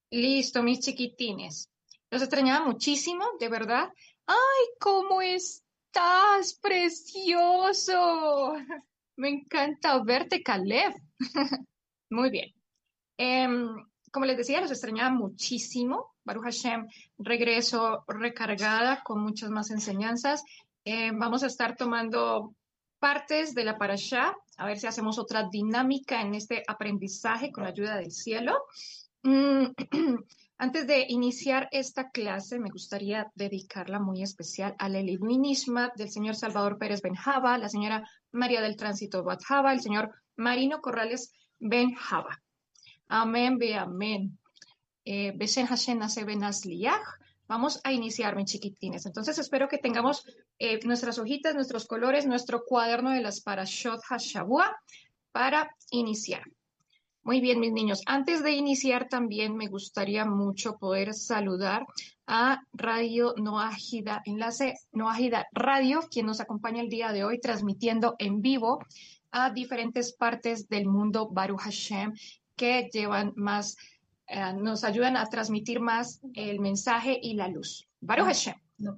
Listo, mis chiquitines. Los extrañaba muchísimo, de verdad. ¡Ay, cómo estás, precioso! Me encanta verte, Caleb. Muy bien. Em, Como les decía, los extrañaba muchísimo. Baruch Hashem, regreso recargada con muchas más enseñanzas. Vamos a estar tomando partes de la parashá, a ver si hacemos otra dinámica en este aprendizaje con la ayuda del cielo. Mm, Antes de iniciar esta clase, me gustaría dedicarla muy especial a la Elihui Nishmat del señor Salvador Pérez Benjaba, la señora María del Tránsito Bat Java, el señor Marino Corrales Benjaba. Amén, ve amén. Beshen Hashem Nase Benas Liach. Vamos a iniciar, mis chiquitines. Entonces, espero que tengamos nuestras hojitas, nuestros colores, nuestro cuaderno de las Parashot Hashavua para iniciar. Muy bien, mis niños. Antes de iniciar, también me gustaría mucho poder saludar a Radio Noágida, enlace Noágida Radio, quien nos acompaña el día de hoy transmitiendo en vivo a diferentes partes del mundo, Baruch Hashem, que llevan más, nos ayudan a transmitir más el mensaje y la luz. Baruch Hashem. No.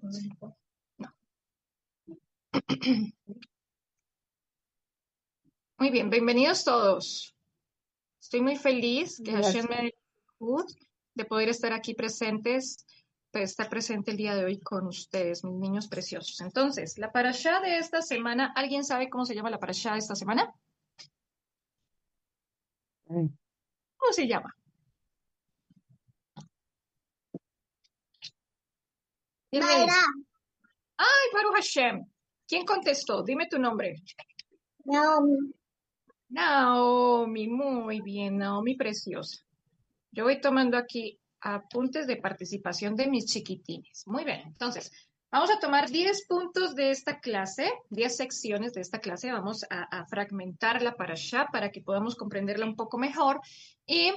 Muy bien, bienvenidos todos. Estoy muy feliz que Hashem me dé de poder estar aquí presentes, de estar presente el día de hoy con ustedes, mis niños preciosos. Entonces, la parashá de esta semana, ¿alguien sabe cómo se llama la parashá de esta semana? ¿Cómo se llama? ¿Quién me dice? ¡Ay, Baruch Hashem! ¿Quién contestó? Dime tu nombre. Naomi. Naomi, muy bien, Naomi preciosa. Yo voy tomando aquí apuntes de participación de mis chiquitines. Muy bien, entonces, vamos a tomar 10 puntos de esta clase, 10 secciones de esta clase. Vamos a fragmentarla para allá para que podamos comprenderla un poco mejor. Y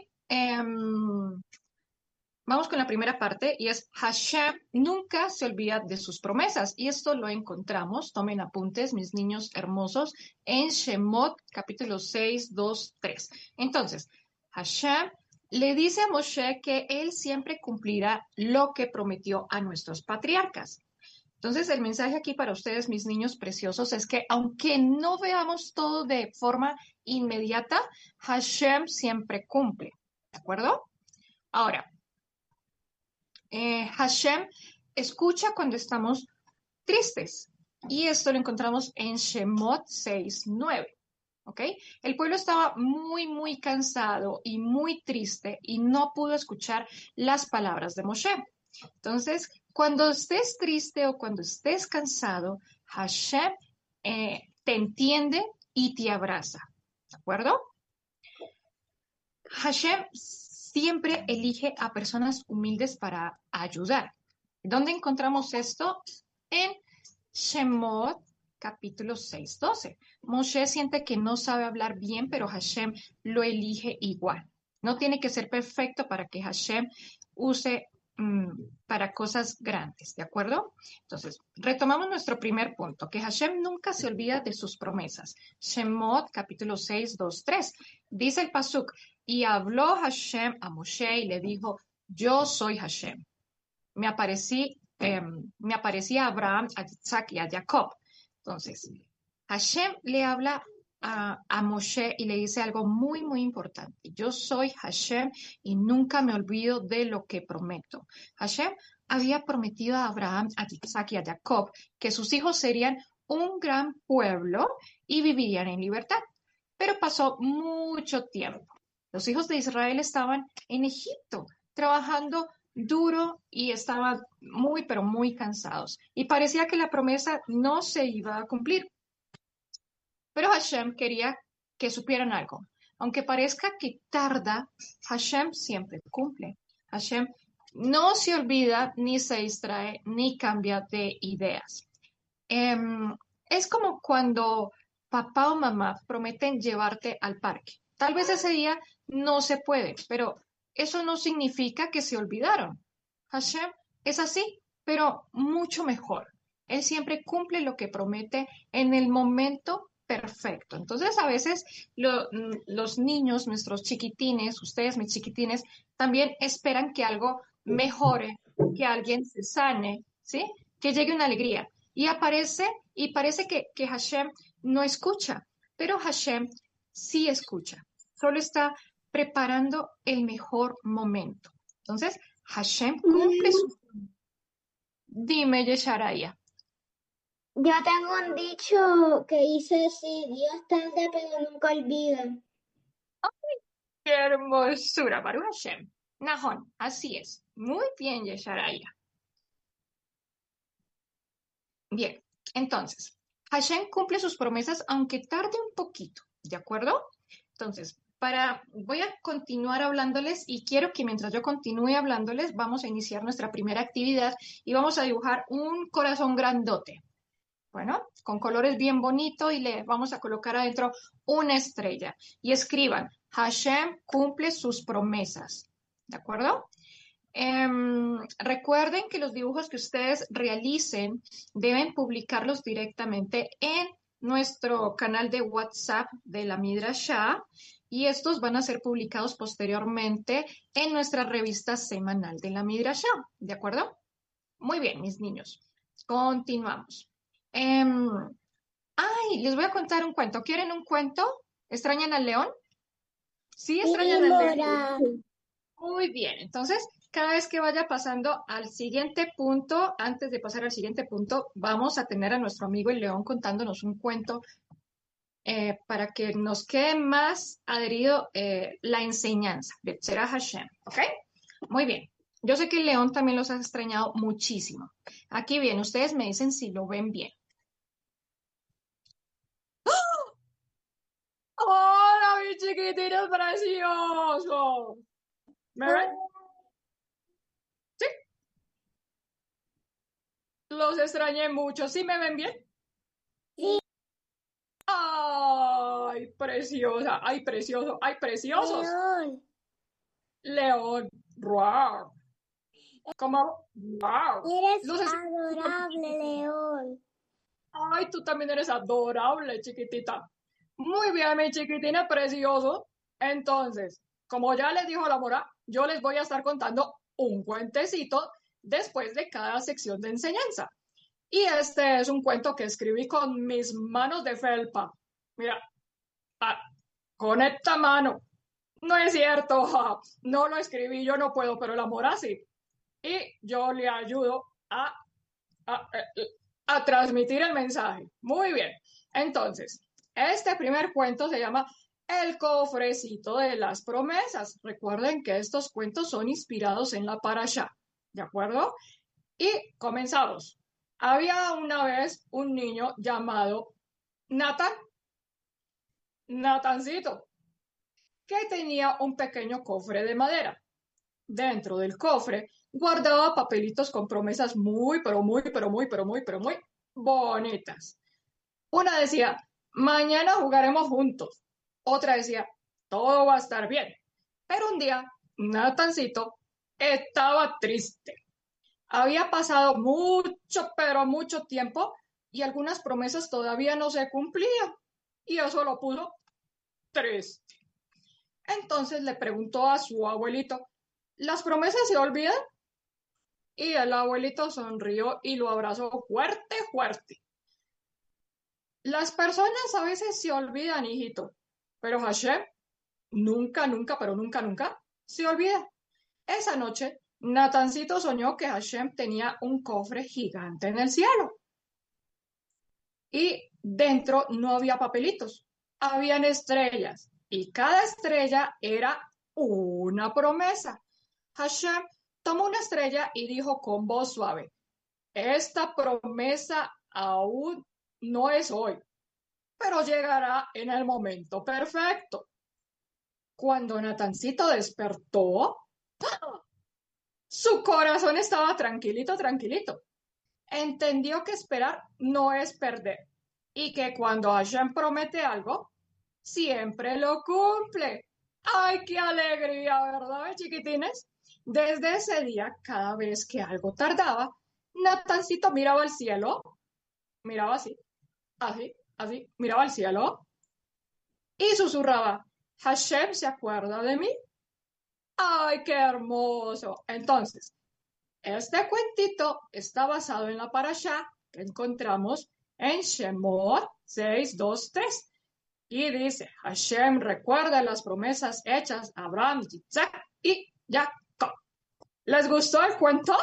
vamos con la primera parte y es Hashem nunca se olvida de sus promesas. Y esto lo encontramos, tomen apuntes, mis niños hermosos, en Shemot capítulo 6, 2, 3. Entonces, Hashem le dice a Moshe que él siempre cumplirá lo que prometió a nuestros patriarcas. Entonces, el mensaje aquí para ustedes, mis niños preciosos, es que aunque no veamos todo de forma inmediata, Hashem siempre cumple. ¿De acuerdo? Ahora, Hashem escucha cuando estamos tristes. Y esto lo encontramos en Shemot 6:9. ¿Ok? El pueblo estaba muy, muy cansado y muy triste y no pudo escuchar las palabras de Moshe. Entonces, cuando estés triste o cuando estés cansado, Hashem te entiende y te abraza. ¿De acuerdo? Hashem siempre elige a personas humildes para ayudar. ¿Dónde encontramos esto? En Shemot capítulo 6:12. Moshe siente que no sabe hablar bien, pero Hashem lo elige igual. No tiene que ser perfecto para que Hashem use para cosas grandes, ¿de acuerdo? Entonces, retomamos nuestro primer punto, que Hashem nunca se olvida de sus promesas. Shemot capítulo 6:2-3. Dice el pasuk, y habló Hashem a Moshe y le dijo, yo soy Hashem. Me aparecía a Abraham, a Isaac y a Jacob. Entonces, Hashem le habla a Moshe y le dice algo muy, muy importante. Yo soy Hashem y nunca me olvido de lo que prometo. Hashem había prometido a Abraham, a Isaac y a Jacob que sus hijos serían un gran pueblo y vivirían en libertad. Pero pasó mucho tiempo. Los hijos de Israel estaban en Egipto, trabajando duro y estaban muy, pero muy cansados. Y parecía que la promesa no se iba a cumplir. Pero Hashem quería que supieran algo. Aunque parezca que tarda, Hashem siempre cumple. Hashem no se olvida, ni se distrae, ni cambia de ideas. Es como cuando papá o mamá prometen llevarte al parque. Tal vez ese día no se puede, pero eso no significa que se olvidaron. Hashem es así, pero mucho mejor. Él siempre cumple lo que promete en el momento perfecto. Entonces, a veces los niños, nuestros chiquitines, ustedes, mis chiquitines, también esperan que algo mejore, que alguien se sane, ¿sí? Que llegue una alegría. Y parece que Hashem no escucha, pero Hashem sí escucha. Solo está preparando el mejor momento. Entonces, Hashem cumple Mm, su... Dime, Yesharaya. Yo tengo un dicho que dice así, Dios tarda pero nunca olvida. ¡Qué hermosura, Baruch Hashem! Nahon, así es. Muy bien, Yesharaya. Bien, entonces, Hashem cumple sus promesas aunque tarde un poquito, ¿de acuerdo? Entonces, voy a continuar hablándoles y quiero que mientras yo continúe hablándoles, vamos a iniciar nuestra primera actividad y vamos a dibujar un corazón grandote. Bueno, con colores bien bonitos y le vamos a colocar adentro una estrella. Y escriban, Hashem cumple sus promesas. ¿De acuerdo? Recuerden que los dibujos que ustedes realicen deben publicarlos directamente en nuestro canal de WhatsApp de la Midrashah y estos van a ser publicados posteriormente en nuestra revista semanal de la Midrashah. ¿De acuerdo? Muy bien, mis niños. Continuamos. Em, les voy a contar un cuento. ¿Quieren un cuento? ¿Extrañan al león? Sí, Sí, extrañan al león. Mora. Muy bien. Entonces, cada vez que vaya pasando al siguiente punto, antes de pasar al siguiente punto, vamos a tener a nuestro amigo el león contándonos un cuento para que nos quede más adherido la enseñanza de Tzera Hashem. ¿Ok? Muy bien. Yo sé que el león también los ha extrañado muchísimo. Aquí bien, ustedes me dicen si lo ven bien. ¡Hola, mi chiquitín precioso! ¿Me ven? Sí, los extrañé mucho. ¿Sí me ven bien? Sí, ¡Ay, preciosa! ¡Ay, precioso! ¡Ay, preciosos! León. León, ¡ruau! ¿Cómo? ¡Wow! Eres Los adorable, León. ¡Ay, tú también eres adorable, chiquitita! Muy bien, mi chiquitina precioso. Entonces, como ya les dijo la mora, yo les voy a estar contando un cuentecito después de cada sección de enseñanza. Y este es un cuento que escribí con mis manos de felpa. Mira, ah, con esta mano. No es cierto, no lo escribí, yo no puedo, pero la mora sí. Y yo le ayudo a, a transmitir el mensaje. Muy bien. Entonces, este primer cuento se llama El cofrecito de las promesas. Recuerden que estos cuentos son inspirados en la parasha. ¿De acuerdo? Y comenzamos. Había una vez un niño llamado Nathan, Natancito, que tenía un pequeño cofre de madera. Dentro del cofre guardaba papelitos con promesas muy, pero muy, pero muy, pero muy, pero muy bonitas. Una decía, mañana jugaremos juntos. Otra decía, todo va a estar bien. Pero un día, Natancito estaba triste. Había pasado mucho, pero mucho tiempo y algunas promesas todavía no se cumplían. Y eso lo puso triste. Entonces le preguntó a su abuelito, ¿las promesas se olvidan? Y el abuelito sonrió y lo abrazó fuerte, fuerte. Las personas a veces se olvidan, hijito, pero Hashem nunca, nunca, pero nunca, nunca se olvida. Esa noche, Natancito soñó que Hashem tenía un cofre gigante en el cielo y dentro no había papelitos, habían estrellas y cada estrella era una promesa. Hashem tomó una estrella y dijo con voz suave, esta promesa aún no es hoy, pero llegará en el momento perfecto. Cuando Natancito despertó, su corazón estaba tranquilito, tranquilito. Entendió que esperar no es perder y que cuando Hashem promete algo, siempre lo cumple. ¡Ay, qué alegría, ¿verdad, chiquitines? Desde ese día, cada vez que algo tardaba, Natancito miraba al cielo, miraba así, así, así, miraba al cielo y susurraba, Hashem se acuerda de mí. ¡Ay, qué hermoso! Entonces, este cuentito está basado en la parashá que encontramos en Shemot 6:2-3 y dice, Hashem recuerda las promesas hechas a Abraham, Isaac y Jacob. ¿Les gustó el cuento?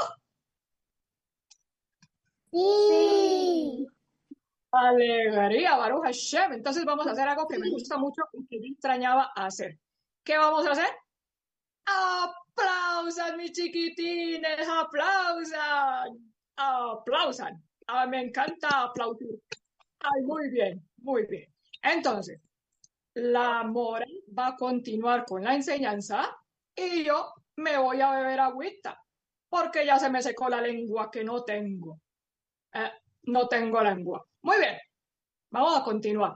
Sí. Alegría, Baruch Hashem. Entonces vamos a hacer algo que me gusta mucho y que yo extrañaba hacer. ¿Qué vamos a hacer? ¡Aplausan, mis chiquitines! ¡Aplausan! ¡Aplausan! Ah, me encanta aplaudir. Ay, muy bien, muy bien. Entonces, la Mora va a continuar con la enseñanza y yo me voy a beber agüita porque ya se me secó la lengua que no tengo. Eh, no tengo lengua. Muy bien, vamos a continuar.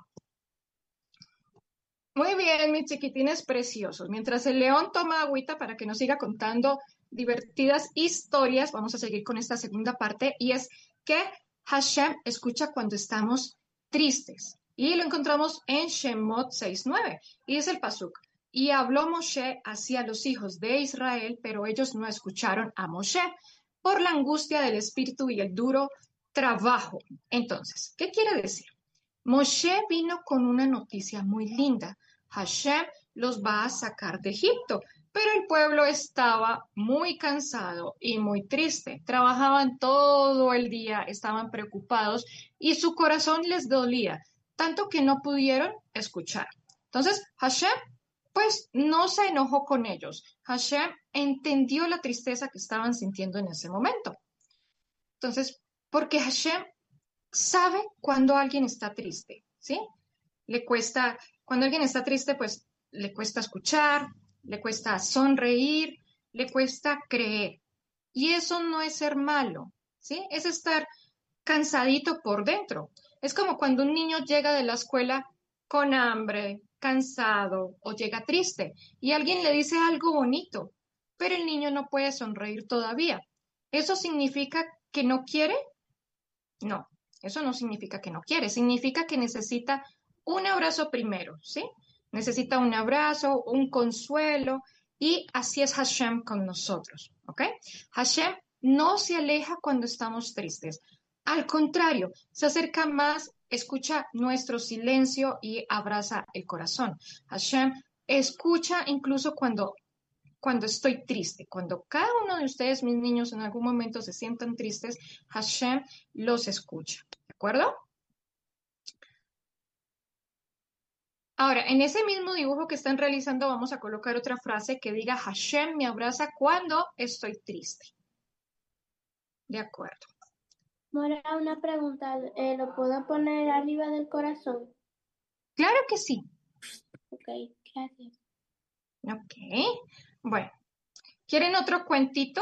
Muy bien, mis chiquitines preciosos. Mientras el león toma agüita para que nos siga contando divertidas historias, vamos a seguir con esta segunda parte y es que Hashem escucha cuando estamos tristes. Y lo encontramos en Shemot 6:9 y es el pasuk. Y habló Moshe hacia los hijos de Israel, pero ellos no escucharon a Moshe por la angustia del espíritu y el duro trabajo. Entonces, ¿qué quiere decir? Moshe vino con una noticia muy linda. Hashem los va a sacar de Egipto, pero el pueblo estaba muy cansado y muy triste. Trabajaban todo el día, estaban preocupados y su corazón les dolía, tanto que no pudieron escuchar. Entonces, Hashem, pues, no se enojó con ellos. Hashem entendió la tristeza que estaban sintiendo en ese momento. Entonces, porque Hashem sabe cuando alguien está triste, ¿sí? Le cuesta, cuando alguien está triste, pues le cuesta escuchar, le cuesta sonreír, le cuesta creer. Y eso no es ser malo, ¿sí? Es estar cansadito por dentro. Es como cuando un niño llega de la escuela con hambre, cansado o llega triste y alguien le dice algo bonito, pero el niño no puede sonreír todavía. ¿Eso significa que no quiere? No, eso no significa que no quiere, significa que necesita un abrazo primero, ¿sí? Necesita un abrazo, un consuelo, y así es Hashem con nosotros, ¿ok? Hashem no se aleja cuando estamos tristes. Al contrario, se acerca más, escucha nuestro silencio y abraza el corazón. Hashem escucha incluso cuando estoy triste, cuando cada uno de ustedes, mis niños, en algún momento se sientan tristes, Hashem los escucha. ¿De acuerdo? Ahora, en ese mismo dibujo que están realizando, vamos a colocar otra frase que diga Hashem me abraza cuando estoy triste. De acuerdo. Mora, una pregunta, ¿lo puedo poner arriba del corazón? Claro que sí. Ok, gracias. Ok. Bueno, ¿quieren otro cuentito?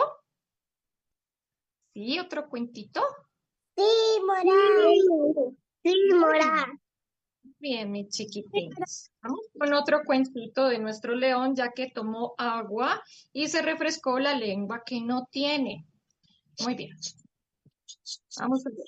Sí, otro cuentito. Sí, Mora. Sí, Mora. Bien, mis chiquitines. Vamos con otro cuentito de nuestro león, ya que tomó agua y se refrescó la lengua que no tiene. Muy bien. Vamos a ver.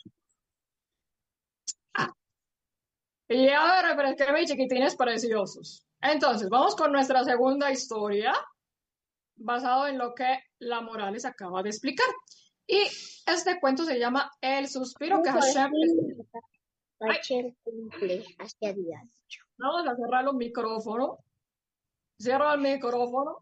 Y a ver, refresqué mis chiquitines preciosos. Entonces, vamos con nuestra segunda historia, basado en lo que la Morales acaba de explicar. Y este cuento se llama El suspiro que Hashem... Ay, Rachel cumple hacia días. vamos a cerrar los micrófonos. Cierra el micrófono.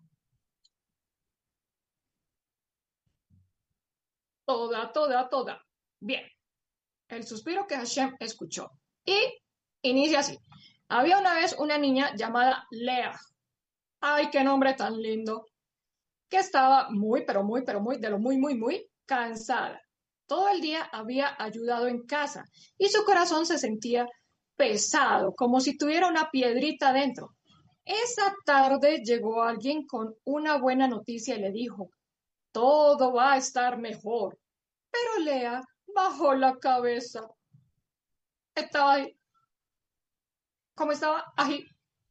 Toda. Bien. El suspiro que Hashem escuchó. Y inicia así. Había una vez una niña llamada Lea. Ay, qué nombre tan lindo. Que estaba muy, pero muy, de lo muy cansada. Todo el día había ayudado en casa y su corazón se sentía pesado, como si tuviera una piedrita dentro. Esa tarde llegó alguien con una buena noticia y le dijo, todo va a estar mejor. Pero Lea bajó la cabeza. Estaba ahí, como estaba ahí,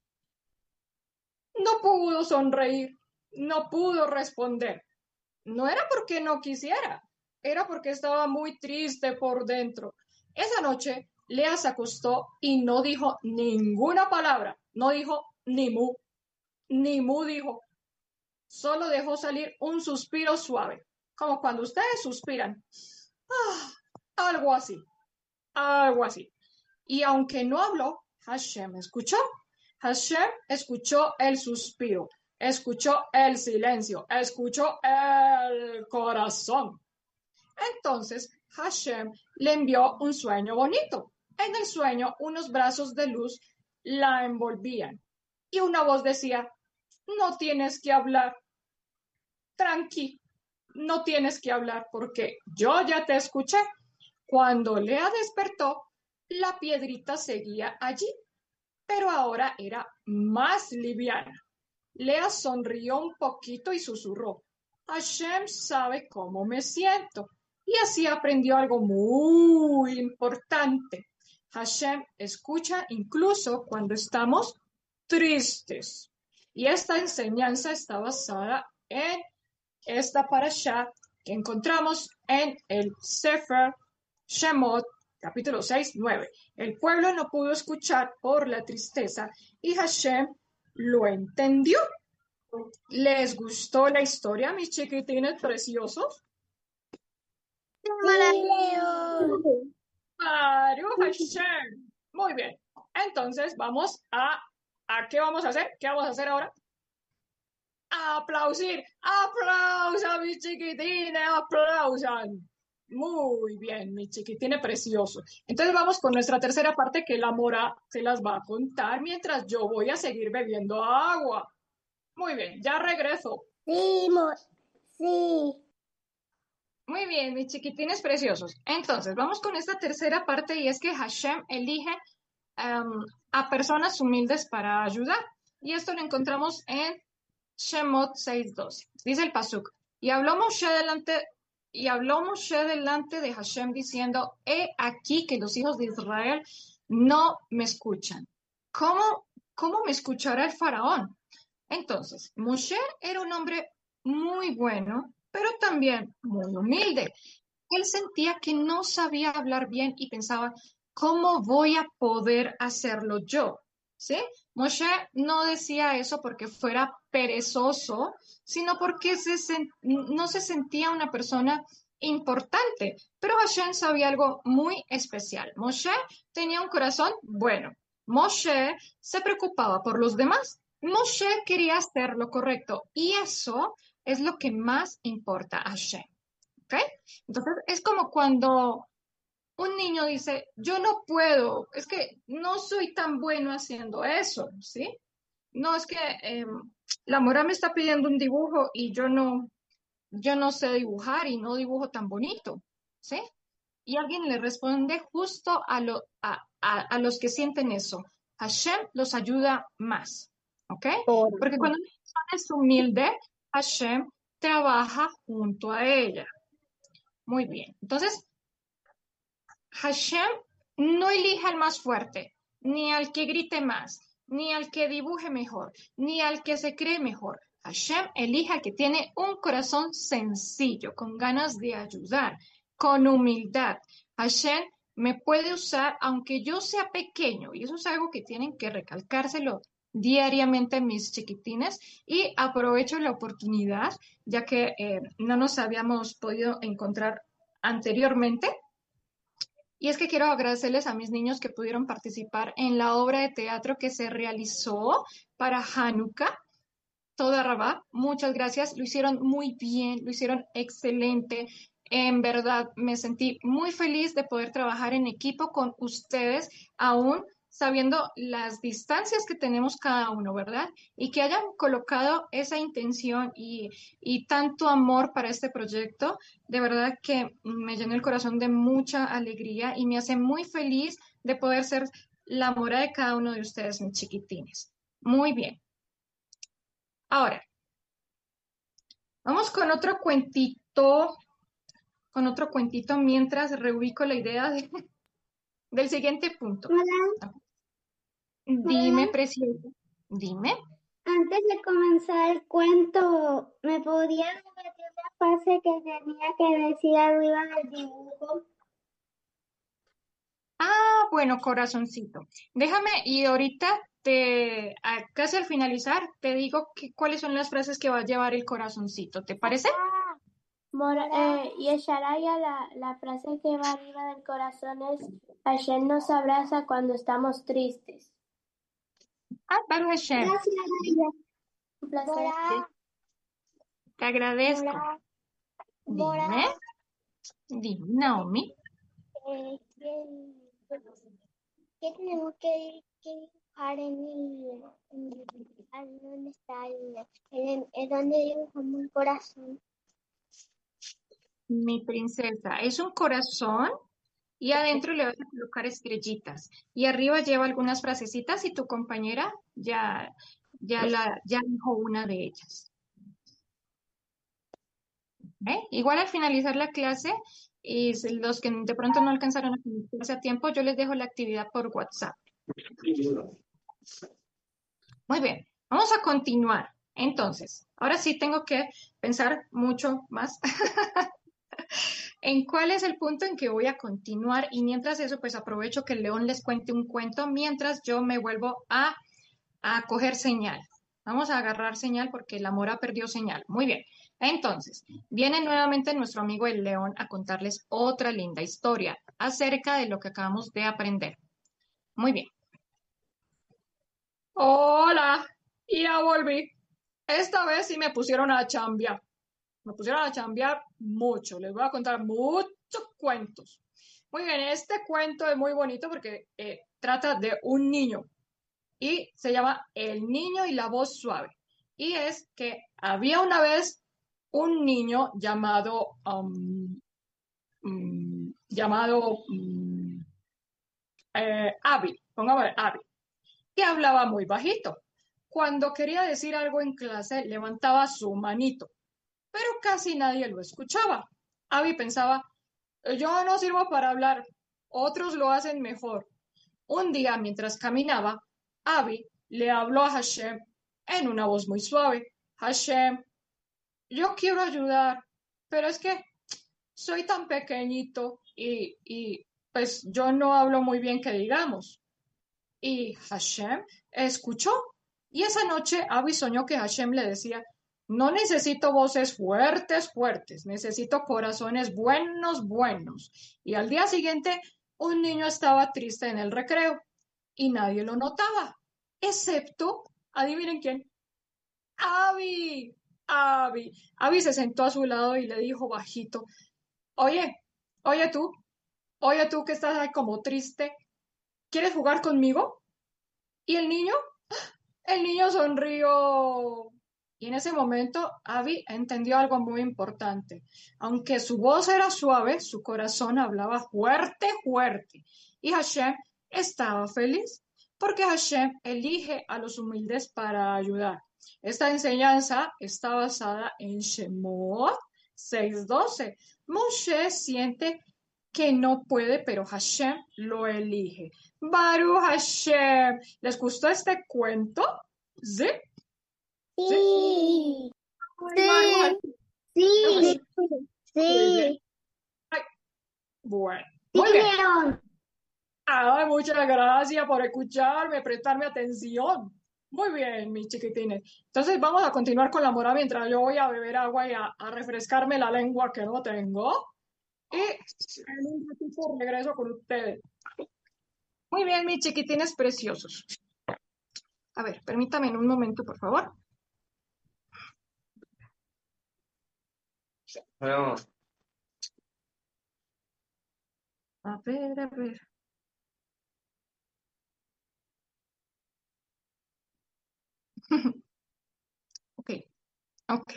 no pudo sonreír, no pudo responder. No era porque no quisiera, era porque estaba muy triste por dentro. Esa noche, Lea se acostó y no dijo ninguna palabra. No dijo ni mu dijo. Solo dejó salir un suspiro suave, como cuando ustedes suspiran. Ah, algo así, algo así. Y aunque no habló, Hashem escuchó. Hashem escuchó el suspiro, escuchó el silencio, escuchó el corazón. Entonces Hashem le envió un sueño bonito. En el sueño, unos brazos de luz la envolvían y una voz decía, no tienes que hablar, tranqui, no tienes que hablar porque yo ya te escuché. Cuando Lea despertó, la piedrita seguía allí, pero ahora era más liviana. Lea sonrió un poquito y susurró, Hashem sabe cómo me siento. Y así aprendió algo muy importante. Hashem escucha incluso cuando estamos tristes. Y esta enseñanza está basada en esta parashá que encontramos en el Sefer Shemot, capítulo 6, 9. El pueblo no pudo escuchar por la tristeza y Hashem lo entendió. ¿Les gustó la historia, mis chiquitines preciosos? Sí. Baruch Hashem. Muy bien. Entonces vamos ¿a qué vamos a hacer? ¿Qué vamos a hacer ahora? Aplaudir. Aplausan, mis chiquitines, aplausan. Muy bien, mis chiquitines preciosos. Entonces vamos con nuestra tercera parte que la Mora se las va a contar mientras yo voy a seguir bebiendo agua. Muy bien, ya regreso. Sí, sí. Muy bien, mis chiquitines preciosos. Entonces, vamos con esta tercera parte y es que Hashem elige a personas humildes para ayudar. Y esto lo encontramos en Shemot 6:12. Dice el Pasuk, y habló Moshe delante de Hashem diciendo, he aquí que los hijos de Israel no me escuchan. ¿Cómo me escuchará el faraón? Entonces, Moshe era un hombre muy bueno, pero también muy humilde. Él sentía que no sabía hablar bien y pensaba, ¿cómo voy a poder hacerlo yo? ¿Sí? Moshe no decía eso porque fuera perezoso, sino porque no se sentía una persona importante. Pero Hashem sabía algo muy especial. Moshe tenía un corazón bueno. Moshe se preocupaba por los demás. Moshe quería hacer lo correcto y eso es lo que más importa a Hashem. ¿Ok? Entonces es como cuando un niño dice, yo no puedo, es que no soy tan bueno haciendo eso, ¿sí? No, es que la mora me está pidiendo un dibujo y yo no sé dibujar y no dibujo tan bonito, ¿sí? Y alguien le responde justo a los que sienten eso. Hashem los ayuda más, ¿ok? Porque cuando una persona es humilde, Hashem trabaja junto a ella. Muy bien. Entonces, Hashem no elige al más fuerte, ni al que grite más, ni al que dibuje mejor, ni al que se cree mejor. Hashem elige al que tiene un corazón sencillo, con ganas de ayudar, con humildad. Hashem me puede usar aunque yo sea pequeño, y eso es algo que tienen que recalcárselo diariamente mis chiquitines, y aprovecho la oportunidad, ya que no nos habíamos podido encontrar anteriormente. Y es que quiero agradecerles a mis niños que pudieron participar en la obra de teatro que se realizó para Hanukkah. Toda Rabá, muchas gracias. Lo hicieron muy bien, lo hicieron excelente. En verdad, me sentí muy feliz de poder trabajar en equipo con ustedes, aún sabiendo las distancias que tenemos cada uno, ¿verdad? Y que hayan colocado esa intención y tanto amor para este proyecto, de verdad que me llenó el corazón de mucha alegría y me hace muy feliz de poder ser la mora de cada uno de ustedes, mis chiquitines. Muy bien. Ahora, vamos con otro cuentito mientras reubico la idea del siguiente punto. Hola, Dime, hola. preciosa, dime. Antes de comenzar el cuento, ¿me podría repetir la frase que tenía que decir arriba del dibujo? Bueno, corazoncito. Déjame y ahorita casi al finalizar, te digo cuáles son las frases que va a llevar el corazoncito. ¿Te parece? Y Esharaya, la frase que va arriba del corazón es: Hashem nos abraza cuando estamos tristes. Baruch Hashem. Gracias, Aida. Un placer. Bora, Te agradezco. Bora, Dime, dime, Naomi. ¿qué tenemos que dibujar ¿dónde está donde dibujamos el corazón? Mi princesa, es un corazón y adentro le vas a colocar estrellitas. Y arriba lleva algunas frasecitas y tu compañera ya dijo una de ellas. Igual al finalizar la clase, y los que de pronto no alcanzaron a conectarse a tiempo, yo les dejo la actividad por WhatsApp. Muy bien, vamos a continuar. Entonces, ahora sí tengo que pensar mucho más en cuál es el punto en que voy a continuar y mientras eso, pues aprovecho que el león les cuente un cuento mientras yo me vuelvo a coger señal. Vamos a agarrar señal porque la mora perdió señal. Muy bien. Entonces, viene nuevamente nuestro amigo el león a contarles otra linda historia acerca de lo que acabamos de aprender. Muy bien. Hola, ya volví. Esta vez sí me pusieron a chambear. Me pusieron a chambear mucho. Les voy a contar muchos cuentos. Muy bien, este cuento es muy bonito porque trata de un niño y se llama El niño y la voz suave. Y es que había una vez un niño llamado Abby, pongámosle Abby, que hablaba muy bajito. Cuando quería decir algo en clase, levantaba su manito, pero casi nadie lo escuchaba. Abby pensaba, yo no sirvo para hablar, otros lo hacen mejor. Un día, mientras caminaba, Abby le habló a Hashem en una voz muy suave. Hashem, yo quiero ayudar, pero es que soy tan pequeñito y pues yo no hablo muy bien que digamos. Y Hashem escuchó. Y esa noche Abby soñó que Hashem le decía, no necesito voces fuertes, fuertes, necesito corazones buenos, buenos. Y al día siguiente, un niño estaba triste en el recreo y nadie lo notaba, excepto, adivinen quién, Abby. Abby. Abby se sentó a su lado y le dijo bajito, oye, oye tú, oye tú que estás ahí como triste, ¿quieres jugar conmigo? Y el niño sonrió. Y en ese momento Abby entendió algo muy importante. Aunque su voz era suave, su corazón hablaba fuerte, fuerte. Y Hashem estaba feliz porque Hashem elige a los humildes para ayudar. Esta enseñanza está basada en Shemot 6:12. Moshe siente que no puede, pero Hashem lo elige. Baruch Hashem. ¿Les gustó este cuento? ¿Sí? Sí, Baruch sí, Hashem. Muy bien. sí, Ay, bueno, sí, muy bien. León. Ay, muchas gracias por escucharme, prestarme atención. Muy bien, mis chiquitines. Entonces vamos a continuar con la mora mientras yo voy a beber agua y a refrescarme la lengua que no tengo. Y en un ratito regreso con ustedes. Muy bien, mis chiquitines preciosos. A ver, permítame en un momento, por favor. Bueno, A ver, a ver. Ok, ok.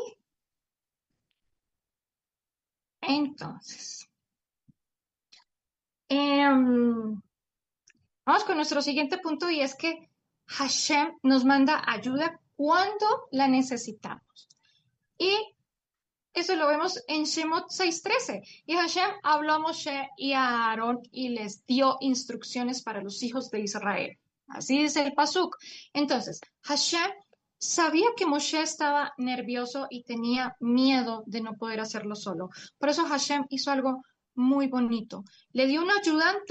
Entonces, em, vamos con nuestro siguiente punto y es que Hashem nos manda ayuda cuando la necesitamos. Y eso lo vemos en Shemot 6:13. Y Hashem habló a Moshe y a Aarón y les dio instrucciones para los hijos de Israel. Así dice el Pasuk. Entonces, Hashem sabía que Moshe estaba nervioso y tenía miedo de no poder hacerlo solo. Por eso Hashem hizo algo muy bonito. Le dio un ayudante.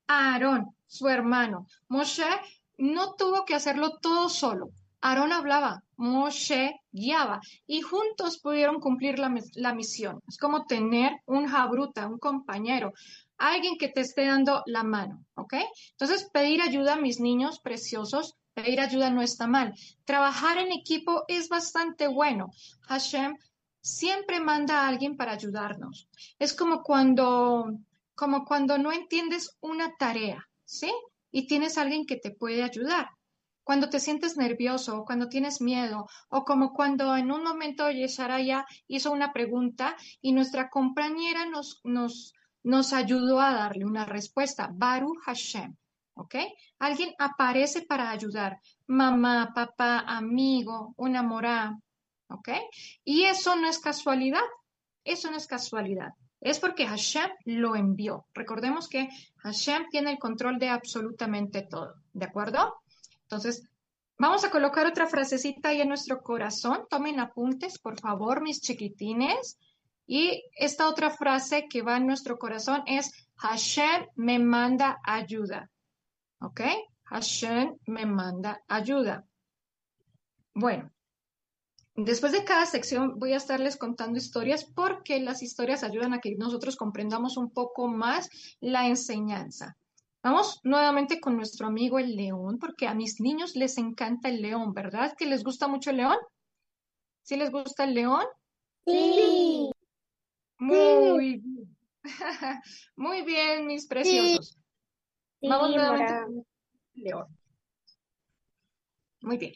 Aarón, su hermano. Moshe no tuvo que hacerlo todo solo. Aarón hablaba, Moshe guiaba y juntos pudieron cumplir la misión. Es como tener un jabruta, un compañero, alguien que te esté dando la mano, ¿ok? Entonces, pedir ayuda a mis niños preciosos, pedir ayuda no está mal. Trabajar en equipo es bastante bueno. Hashem siempre manda a alguien para ayudarnos. Es como cuando no entiendes una tarea, ¿sí? Y tienes alguien que te puede ayudar. Cuando te sientes nervioso, cuando tienes miedo, o como cuando en un momento Yesharaya hizo una pregunta y nuestra compañera nos ayudó a darle una respuesta. Baruch Hashem, ¿ok? Alguien aparece para ayudar. Mamá, papá, amigo, una morá, ¿ok? Y eso no es casualidad. Eso no es casualidad. Es porque Hashem lo envió. Recordemos que Hashem tiene el control de absolutamente todo. ¿De acuerdo? Entonces, vamos a colocar otra frasecita ahí en nuestro corazón. Tomen apuntes, por favor, mis chiquitines. Y esta otra frase que va en nuestro corazón es Hashem me manda ayuda. ¿Ok? Hashem me manda ayuda. Bueno, después de cada sección voy a estarles contando historias porque las historias ayudan a que nosotros comprendamos un poco más la enseñanza. Vamos nuevamente con nuestro amigo el león, porque a mis niños les encanta el león, ¿verdad? ¿Que les gusta mucho el león? ¿Sí les gusta el león? Sí. Muy bien. Muy bien, mis preciosos. Vamos Sí, nuevamente Mora. con el león. Muy bien.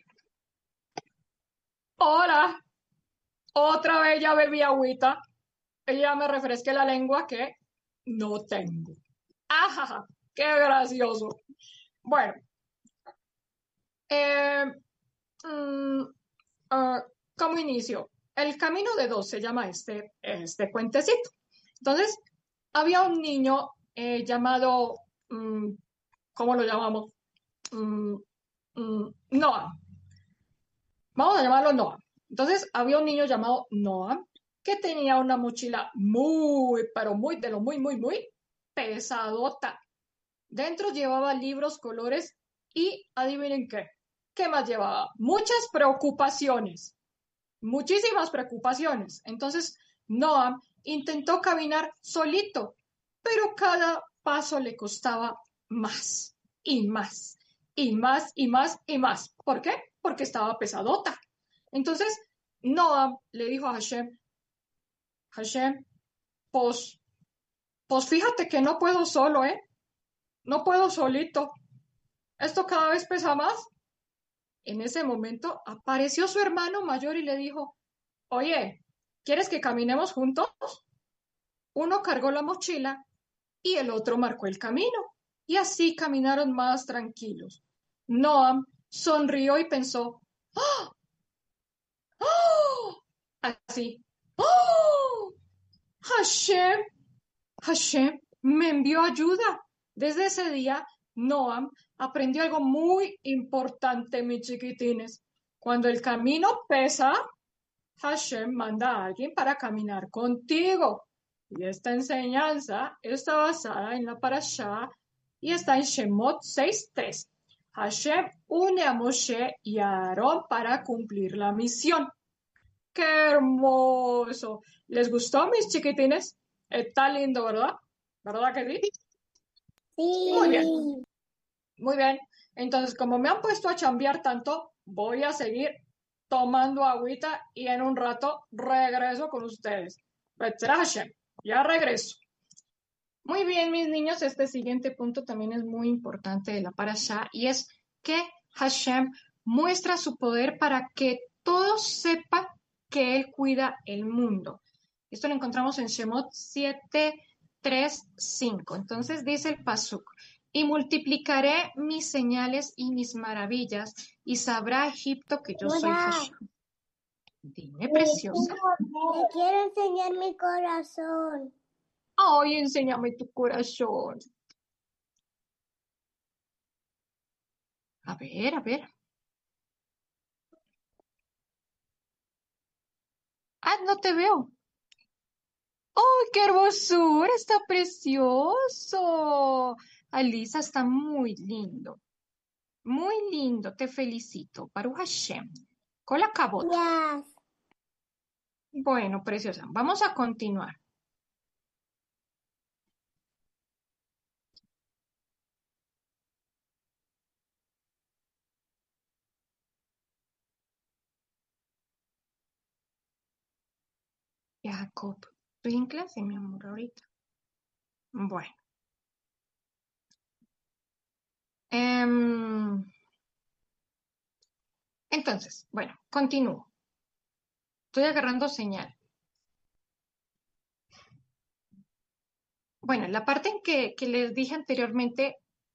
Hola, otra vez ya bebí agüita. Ella me refresque la lengua que no tengo. ¡Ajaja! ¡Qué gracioso! Bueno, eh, mm, ah, como inicio, el camino de dos se llama este cuentecito. Entonces, había un niño llamado, ¿cómo lo llamamos? Mm, Noah. Vamos a llamarlo Noah. Entonces, había un niño llamado Noah que tenía una mochila muy, pero muy, de lo muy, muy, muy pesadota. Dentro llevaba libros, colores y adivinen qué. ¿Qué más llevaba? Muchas preocupaciones, muchísimas preocupaciones. Entonces, Noam intentó caminar solito, pero cada paso le costaba más y más y más y más y más. ¿Por qué? Porque estaba pesadota. Entonces, Noam le dijo a Hashem, Hashem, pues, pues fíjate que no puedo solo, ¿eh? No puedo solito. Esto cada vez pesa más. En ese momento apareció su hermano mayor y le dijo, oye, ¿quieres que caminemos juntos? Uno cargó la mochila y el otro marcó el camino. Y así caminaron más tranquilos. Noam sonrió y pensó, ¡oh! ¡Oh! Así, ¡oh! Hashem, Hashem me envió ayuda. Desde ese día, Noam aprendió algo muy importante, mis chiquitines. Cuando el camino pesa, Hashem manda a alguien para caminar contigo. Y esta enseñanza está basada en la parashá y está en Shemot 6:3. Hashem une a Moshe y a Aarón para cumplir la misión. ¡Qué hermoso! ¿Les gustó, mis chiquitines? Está lindo, ¿verdad? ¿Verdad que sí? Muy bien, Sí. muy bien. Entonces, como me han puesto a chambear tanto, voy a seguir tomando agüita y en un rato regreso con ustedes. Betzrat Hashem, ya regreso. Muy bien, mis niños, este siguiente punto también es muy importante de la parashá y es que Hashem muestra su poder para que todos sepan que Él cuida el mundo. Esto lo encontramos en Shemot 7:3-5. Entonces dice el Pasuk, y multiplicaré mis señales y mis maravillas, y sabrá Egipto que yo soy Mora, Hashem. Dime, preciosa. te quiero enseñar mi corazón. Ay, enséñame tu corazón. A ver, a ver. Ah, no te veo. ¡Ay, qué hermosura! Está precioso. Alisa está muy lindo. Muy lindo, te felicito. Baruch Hashem. Kol hakavod. Yes. Bueno, preciosa, vamos a continuar. Jacob, estoy en clase, mi amor, ahorita. Bueno. Entonces, bueno, continúo. Estoy agarrando señal. Bueno, la parte en que les dije anteriormente,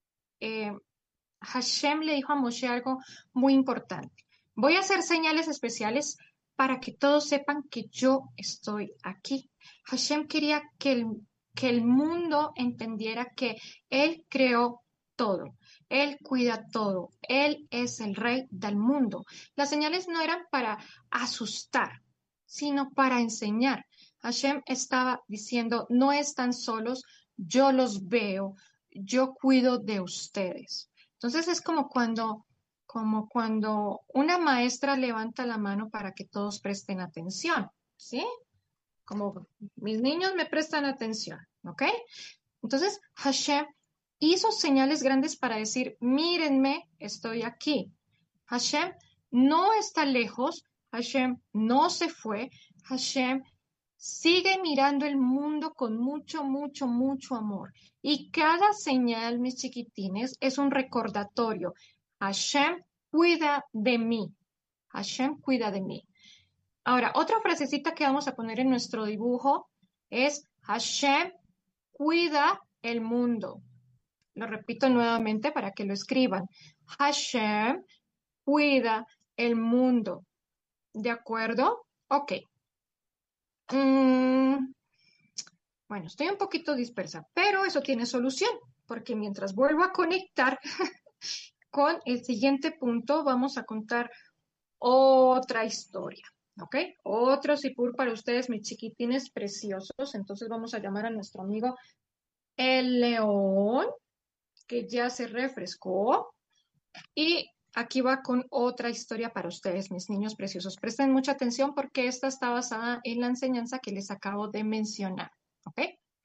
Hashem le dijo a Moshe algo muy importante. Voy a hacer señales especiales para que todos sepan que yo estoy aquí. Hashem quería que el mundo entendiera que Él creó todo, Él cuida todo, Él es el rey del mundo. Las señales no eran para asustar, sino para enseñar. Hashem estaba diciendo, no están solos, yo los veo, yo cuido de ustedes. Entonces es como cuando una maestra levanta la mano para que todos presten atención, ¿sí? Como mis niños me prestan atención, ¿ok? Entonces Hashem hizo señales grandes para decir, mírenme, estoy aquí. Hashem no está lejos, Hashem no se fue, Hashem sigue mirando el mundo con mucho, mucho, mucho amor. Y cada señal, mis chiquitines, es un recordatorio. Hashem cuida de mí. Hashem cuida de mí. Ahora, otra frasecita que vamos a poner en nuestro dibujo es Hashem cuida el mundo. Lo repito nuevamente para que lo escriban. Hashem cuida el mundo. ¿De acuerdo? Ok. Bueno, estoy un poquito dispersa, pero eso tiene solución, porque mientras vuelvo a conectar con el siguiente punto, vamos a contar otra historia, ¿ok? Otro sipur para ustedes, mis chiquitines preciosos. Entonces vamos a llamar a nuestro amigo el león, que ya se refrescó. Y aquí va con otra historia para ustedes, mis niños preciosos. Presten mucha atención porque esta está basada en la enseñanza que les acabo de mencionar, ¿ok?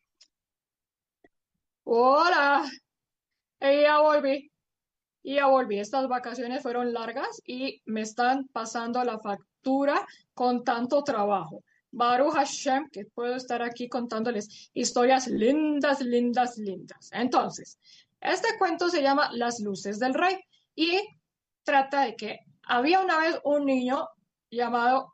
Hola, ya volví. Y ya volví. Estas vacaciones fueron largas y me están pasando la factura con tanto trabajo. Baruch Hashem, que puedo estar aquí contándoles historias lindas, lindas, lindas. Entonces, este cuento se llama Las luces del rey y trata de que había una vez un niño llamado,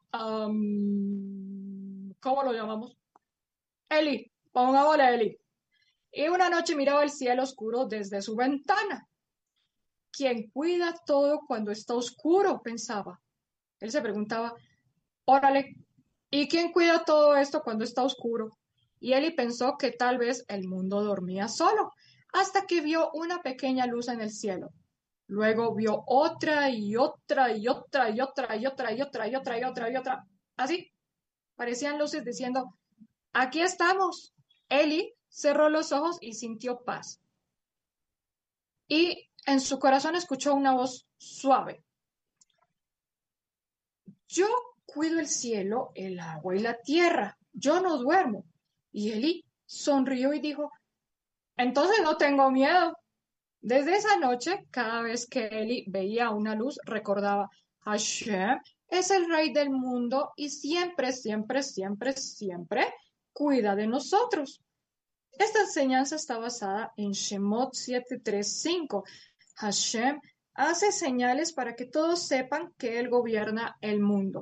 ¿cómo lo llamamos? Eli, pongámosle Eli. Y una noche miraba el cielo oscuro desde su ventana. ¿Quién cuida todo cuando está oscuro? Pensaba. Él se preguntaba, órale, ¿y quién cuida todo esto cuando está oscuro? Y Eli pensó que tal vez el mundo dormía solo, hasta que vio una pequeña luz en el cielo. Luego vio otra y otra y otra y otra y otra y otra y otra y otra y otra. Así, parecían luces diciendo, aquí estamos. Eli cerró los ojos y sintió paz. Y en su corazón escuchó una voz suave. Yo cuido el cielo, el agua y la tierra. Yo no duermo. Y Eli sonrió y dijo, entonces no tengo miedo. Desde esa noche, cada vez que Eli veía una luz, recordaba, Hashem es el rey del mundo y siempre, siempre, siempre, siempre cuida de nosotros. Esta enseñanza está basada en Shemot 7:3-5. Hashem hace señales para que todos sepan que Él gobierna el mundo.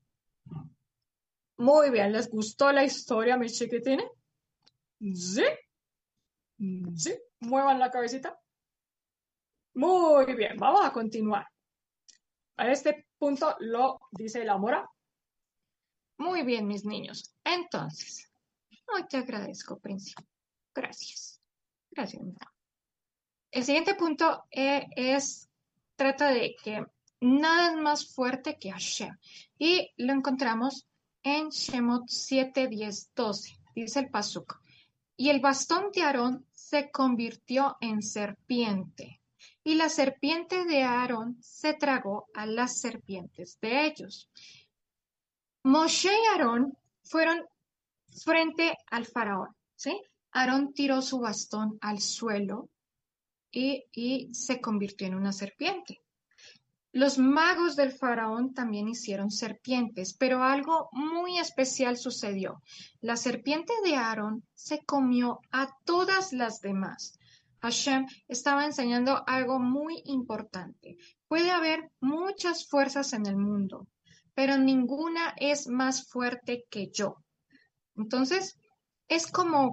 Muy bien, ¿les gustó la historia, mis chiquitines? ¿Sí? ¿Sí? Muevan la cabecita. Muy bien, vamos a continuar. A este punto lo dice la mora. Muy bien, mis niños. Entonces, hoy te agradezco, príncipe. Gracias. Gracias, mi amor. El siguiente punto trata de que nada es más fuerte que Hashem. Y lo encontramos en Shemot 7:10-12. Dice el pasuk. Y el bastón de Aarón se convirtió en serpiente, y la serpiente de Aarón se tragó a las serpientes de ellos. Moshe y Aarón fueron frente al faraón, ¿sí? Aarón tiró su bastón al suelo y se convirtió en una serpiente. Los magos del faraón también hicieron serpientes, pero algo muy especial sucedió. La serpiente de Aarón se comió a todas las demás. Hashem estaba enseñando algo muy importante. Puede haber muchas fuerzas en el mundo, pero ninguna es más fuerte que yo. Entonces, es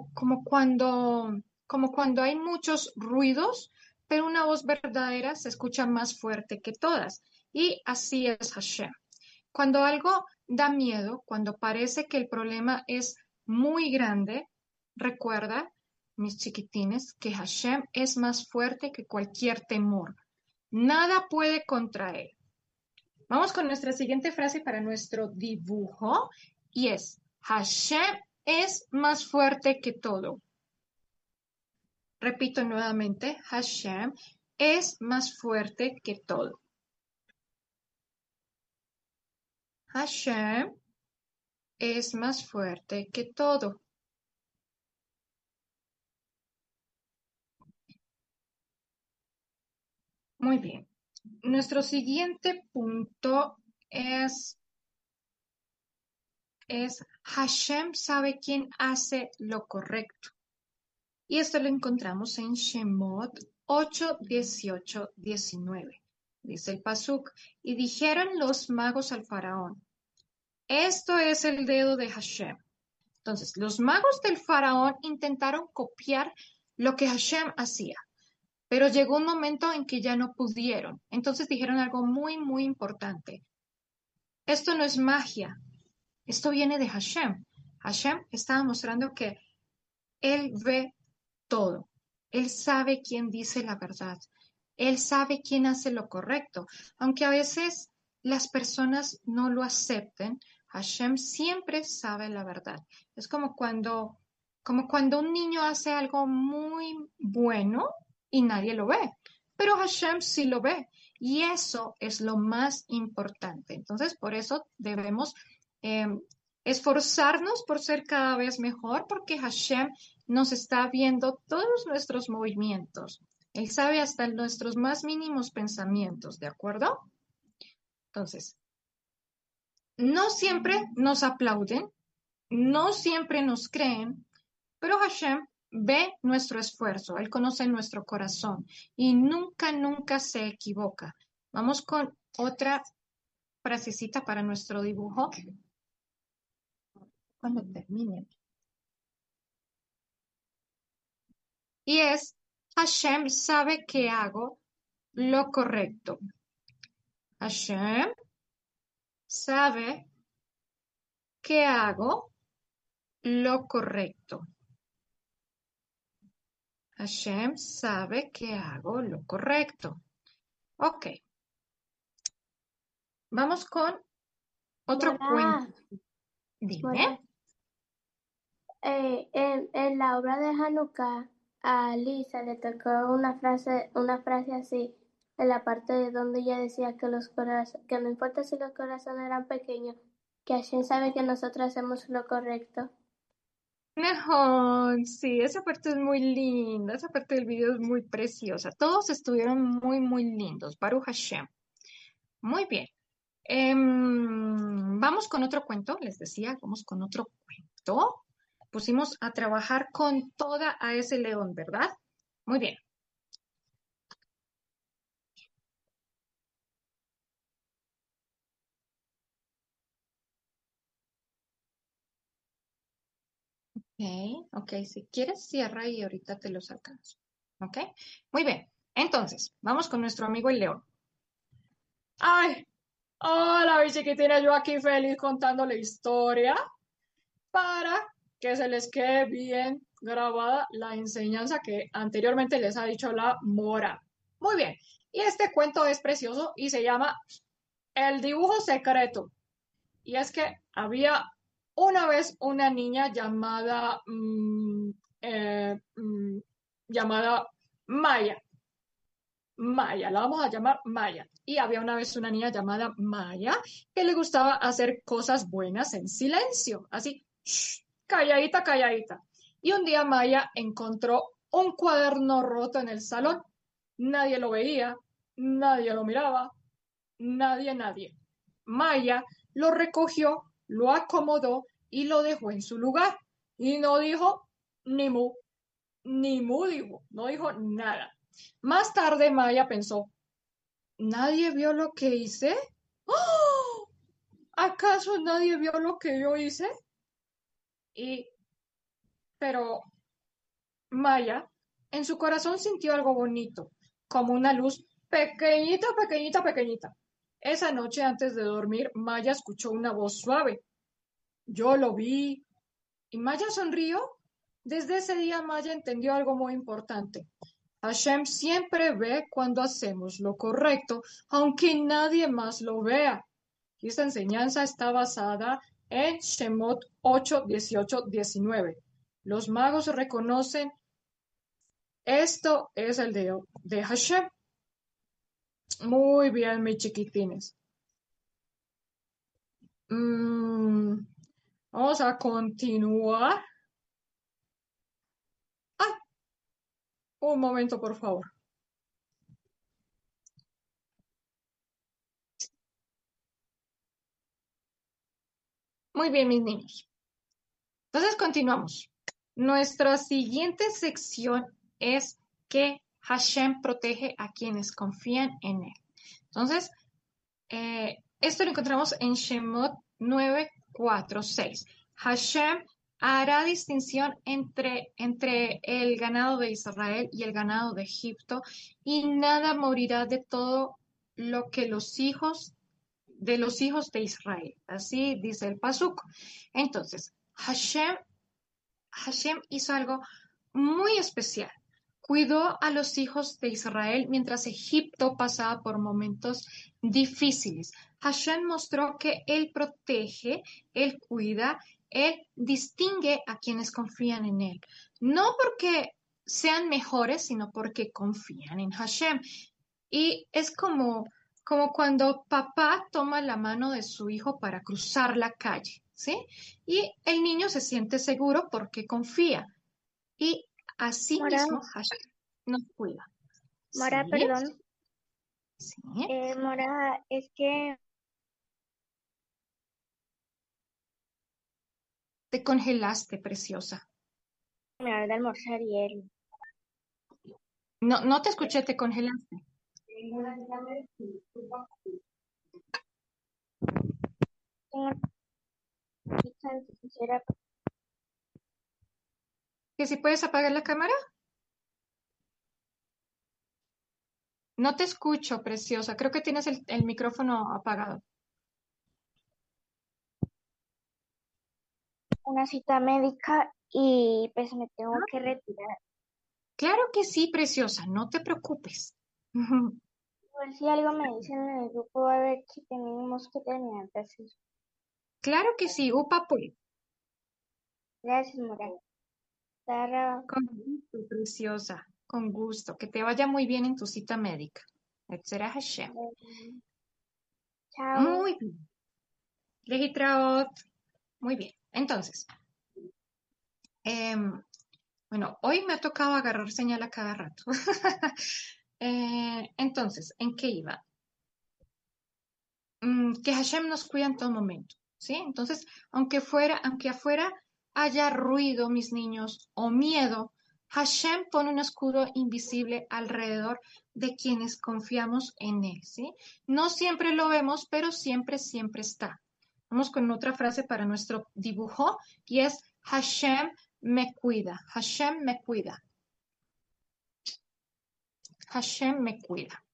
como cuando hay muchos ruidos, pero una voz verdadera se escucha más fuerte que todas. Y así es Hashem. Cuando algo da miedo, cuando parece que el problema es muy grande, recuerda, mis chiquitines, que Hashem es más fuerte que cualquier temor. Nada puede contra él. Vamos con nuestra siguiente frase para nuestro dibujo y es Hashem es más fuerte que todo. Repito nuevamente, Hashem es más fuerte que todo. Hashem es más fuerte que todo. Muy bien. Nuestro siguiente punto es Hashem sabe quién hace lo correcto. Y esto lo encontramos en Shemot 8, 18, 19. Dice el Pasuk, y dijeron los magos al faraón, esto es el dedo de Hashem. Entonces, los magos del faraón intentaron copiar lo que Hashem hacía, pero llegó un momento en que ya no pudieron. Entonces dijeron algo muy, muy importante. Esto no es magia, esto viene de Hashem. Hashem estaba mostrando que Él ve todo. Él sabe quién dice la verdad. Él sabe quién hace lo correcto. Aunque a veces las personas no lo acepten, Hashem siempre sabe la verdad. Es como cuando un niño hace algo muy bueno y nadie lo ve, pero Hashem sí lo ve. Y eso es lo más importante. Entonces, por eso debemos eh, esforzarnos por ser cada vez mejor, porque Hashem nos está viendo todos nuestros movimientos. Él sabe hasta nuestros más mínimos pensamientos, ¿de acuerdo? Entonces, no siempre nos aplauden, no siempre nos creen, pero Hashem ve nuestro esfuerzo, Él conoce nuestro corazón y nunca, nunca se equivoca. Vamos con otra frasecita para nuestro dibujo. Cuando termine. Y es, Hashem sabe que hago lo correcto. Hashem sabe que hago lo correcto. Hashem sabe que hago lo correcto. Ok. Vamos con otro Mora, cuento. Dime. Mora, en la obra de Hanukkah, a Lisa le tocó una frase así, en la parte de donde ella decía que que no importa si los corazones eran pequeños, que Hashem sabe que nosotros hacemos lo correcto. Mejor, sí, esa parte es muy linda, esa parte del video es muy preciosa. Todos estuvieron muy, muy lindos. Baruch Hashem. Muy bien. Vamos con otro cuento, les decía, vamos con otro cuento. Pusimos a trabajar con toda a ese león, ¿verdad? Muy bien. Ok, si quieres cierra y ahorita te los alcanzo. Ok, muy bien. Entonces, vamos con nuestro amigo el león. Ay, hola, bici que tiene yo aquí feliz contando la historia para que se les quede bien grabada la enseñanza que anteriormente les ha dicho la Mora. Muy bien, y este cuento es precioso y se llama El dibujo secreto. Y es que había una vez una niña llamada llamada Maya. Maya, la vamos a llamar Maya. Y había una vez una niña llamada Maya que le gustaba hacer cosas buenas en silencio, así, shh, calladita, calladita. Y un día Maya encontró un cuaderno roto en el salón. Nadie lo veía, nadie lo miraba, nadie. Maya lo recogió, lo acomodó y lo dejó en su lugar. Y no dijo ni mu, ni mu dijo, no dijo nada. Más tarde Maya pensó, ¿nadie vio lo que hice? ¡Oh! ¿Acaso nadie vio lo que yo hice? Y, pero Maya en su corazón sintió algo bonito, como una luz pequeñita, pequeñita, pequeñita. Esa noche antes de dormir, Maya escuchó una voz suave. Yo lo vi. ¿Y Maya sonrió? Desde ese día Maya entendió algo muy importante. Hashem siempre ve cuando hacemos lo correcto, aunque nadie más lo vea. Y esta enseñanza está basada en Shemot 8, 18, 19. Los magos reconocen esto es el de Hashem. Muy bien, mis chiquitines. Mm, vamos a continuar. Ah, un momento, por favor. Muy bien, mis niños. Entonces continuamos. Nuestra siguiente sección es que Hashem protege a quienes confían en él. Entonces, esto lo encontramos en Shemot 9, 4, 6. Hashem hará distinción entre el ganado de Israel y el ganado de Egipto, y nada morirá de todo lo que los hijos de Israel. Así dice el Pasuk. Entonces, Hashem hizo algo muy especial. Cuidó a los hijos de Israel mientras Egipto pasaba por momentos difíciles. Hashem mostró que Él protege, Él cuida, Él distingue a quienes confían en Él. No porque sean mejores, sino porque confían en Hashem. Y es como cuando papá toma la mano de su hijo para cruzar la calle, ¿sí? Y el niño se siente seguro porque confía. Y así Mora, mismo Hashem nos cuida. Mora, ¿Sí? perdón. ¿Sí? Mora, es que Te congelaste, preciosa. me da de almorzar y él. No te escuché, te congelaste. Tengo pizza, quisiera ¿Que si puedes apagar la cámara? No te escucho, preciosa. Creo que tienes el micrófono apagado. una cita médica y pues me tengo Ah, que retirar. claro que sí, preciosa. No te preocupes. Igual si algo me dicen en el grupo va a ver que tenemos que terminar de hacer. Claro que sí, upa pues. Gracias, Mora. Sara, Con gusto, preciosa. Con gusto. Que te vaya muy bien en tu cita médica. Etcétera, Hashem. chao. Muy bien. Legitraot. Muy bien. Entonces, bueno, hoy me ha tocado agarrar señal a cada rato. Entonces, ¿en qué iba? Que Hashem nos cuida en todo momento, ¿sí? Entonces, aunque afuera haya ruido, mis niños, o miedo, Hashem pone un escudo invisible alrededor de quienes confiamos en él, ¿sí? No siempre lo vemos, pero siempre, siempre está. Vamos con otra frase para nuestro dibujo y es Hashem me cuida, Hashem me cuida, Hashem me cuida.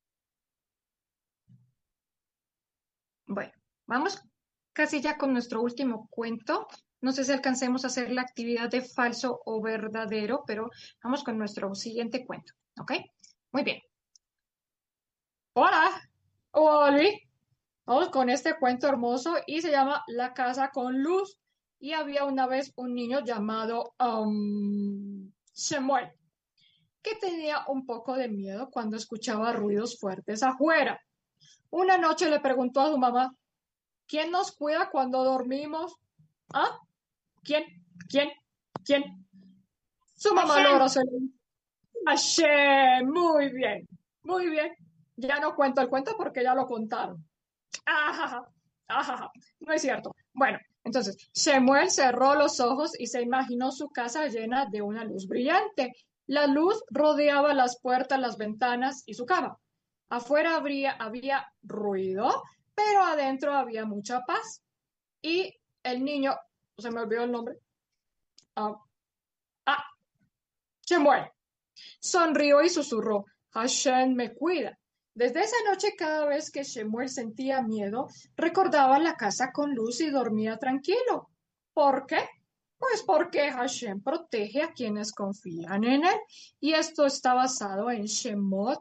Bueno, vamos casi ya con nuestro último cuento. No sé si alcancemos a hacer la actividad de falso o verdadero, pero vamos con nuestro siguiente cuento, ¿ok? Muy bien. Hola, Oli. Vamos con este cuento hermoso y se llama La casa con luz. Y había una vez un niño llamado Shemuel. que tenía un poco de miedo cuando escuchaba ruidos fuertes afuera. Una noche le preguntó a su mamá, ¿quién nos cuida cuando dormimos? ¿Ah? ¿Quién? ¿Quién? ¿Quién? Su mamá lo Hashem. abrazó y le dijo, Hashem, muy bien, muy bien. Ya no cuento el cuento porque ya lo contaron. Ajaja, ajaja, no es cierto. Bueno, entonces, Shemuel cerró los ojos y se imaginó su casa llena de una luz brillante. La luz rodeaba las puertas, las ventanas y su cama. Afuera había ruido, pero adentro había mucha paz. Y el niño, se me olvidó el nombre, ah, ah, Shemuel, sonrió y susurró, Hashem me cuida. Desde esa noche, cada vez que Shemuel sentía miedo, recordaba la casa con luz y dormía tranquilo. ¿Por qué? Pues porque Hashem protege a quienes confían en él. Y esto está basado en Shemot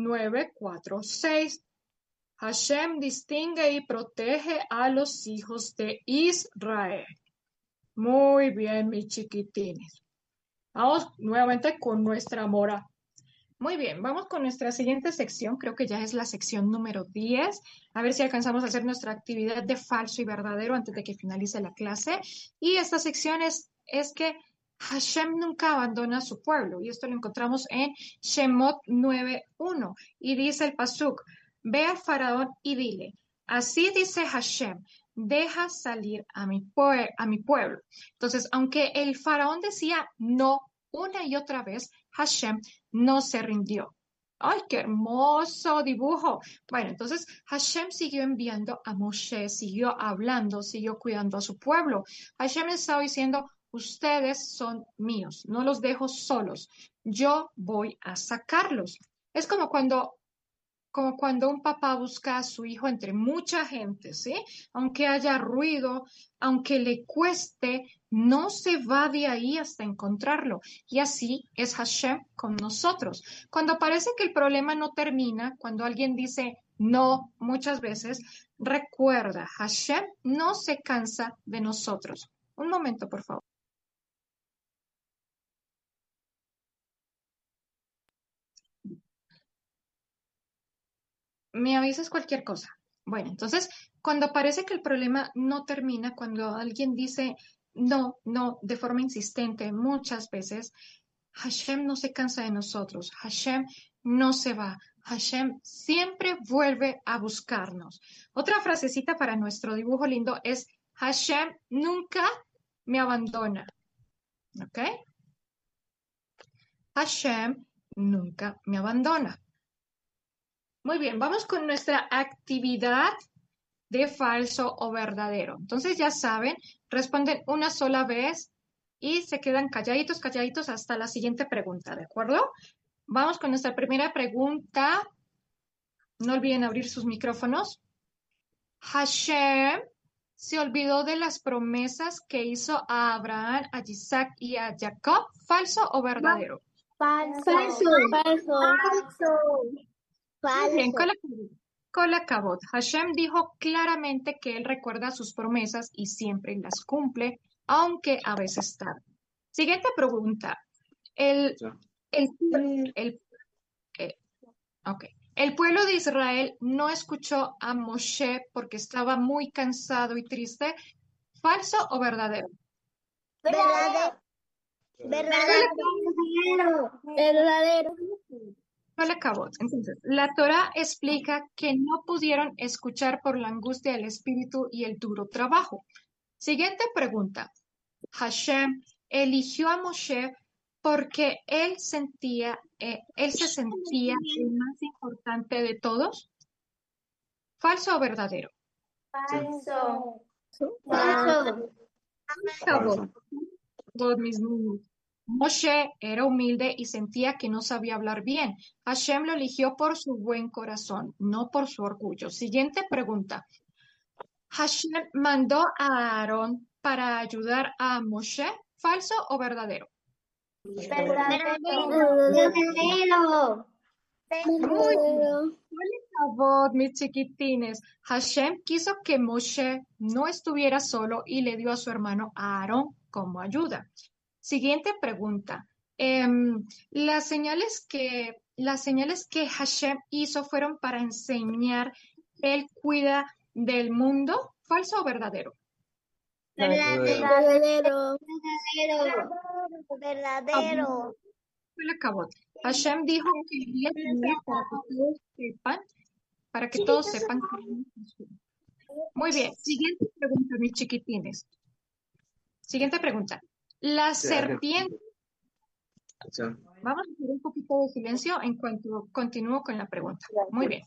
9:4-6. Hashem distingue y protege a los hijos de Israel. Muy bien, mis chiquitines. Vamos nuevamente con nuestra mora. Muy bien, vamos con nuestra siguiente sección, creo que ya es la sección número 10. A ver si alcanzamos a hacer nuestra actividad de falso y verdadero antes de que finalice la clase. Y esta sección es que Hashem nunca abandona a su pueblo, y esto lo encontramos en Shemot 9:1. Y dice el Pasuk, ve al faraón y dile, así dice Hashem, deja salir a mi pueblo. Entonces, aunque el faraón decía no una y otra vez, Hashem no se rindió. ¡Ay, qué hermoso dibujo! Bueno, entonces Hashem siguió enviando a Moshe, siguió hablando, siguió cuidando a su pueblo. Hashem estaba diciendo, ustedes son míos, no los dejo solos, yo voy a sacarlos. Es como cuando un papá busca a su hijo entre mucha gente, ¿sí? Aunque haya ruido, aunque le cueste, no se va de ahí hasta encontrarlo. Y así es Hashem con nosotros. Cuando parece que el problema no termina, cuando alguien dice no muchas veces, recuerda, Hashem no se cansa de nosotros. Un momento, por favor. Me avisas cualquier cosa. Bueno, entonces, cuando parece que el problema no termina, cuando alguien dice no, no, de forma insistente, muchas veces, Hashem no se cansa de nosotros, Hashem no se va, Hashem siempre vuelve a buscarnos. Otra frasecita para nuestro dibujo lindo es Hashem nunca me abandona, ¿ok? Hashem nunca me abandona. Muy bien, vamos con nuestra actividad de falso o verdadero. Entonces ya saben, responden una sola vez y se quedan calladitos, calladitos hasta la siguiente pregunta, ¿de acuerdo? Vamos con nuestra primera pregunta. No olviden abrir sus micrófonos. Hashem se olvidó de las promesas que hizo a Abraham, a Isaac y a Jacob. ¿Falso o verdadero? Falso. Falso. Falso. Falso. Bien, Colacabot. Hashem dijo claramente que él recuerda sus promesas y siempre las cumple, aunque a veces tarde. Siguiente pregunta. El, el, el, eh, ok. El pueblo de Israel no escuchó a Moshe porque estaba muy cansado y triste. ¿Falso o verdadero? Verdadero. Verdadero. Verdadero. Colacabot. Entonces, la Torá explica que no pudieron escuchar por la angustia del espíritu y el duro trabajo. Siguiente pregunta. Hashem eligió a Moshe porque él se sentía el más importante de todos. ¿Falso o verdadero? Falso. Falso. Acabó. Todos mis niños. Moshe era humilde y sentía que no sabía hablar bien. Hashem lo eligió por su buen corazón, no por su orgullo. Siguiente pregunta. Hashem mandó a Aarón para ayudar a Moshe. ¿Falso o verdadero? Verdadero. Verdadero. Muy bien. Por favor, mis chiquitines. Hashem quiso que Moshe no estuviera solo y le dio a su hermano Aarón como ayuda. Siguiente pregunta. las señales que Hashem hizo fueron para enseñar que Él cuida del mundo. ¿Falso o verdadero? Verdadero. Verdadero. Verdadero. Fue la cabote. Hashem dijo que iría a tener para que todos sepan que... Muy bien, siguiente pregunta, mis chiquitines. Siguiente pregunta. La serpiente... Vamos a hacer un poquito de silencio en cuanto continúo con la pregunta. Muy bien.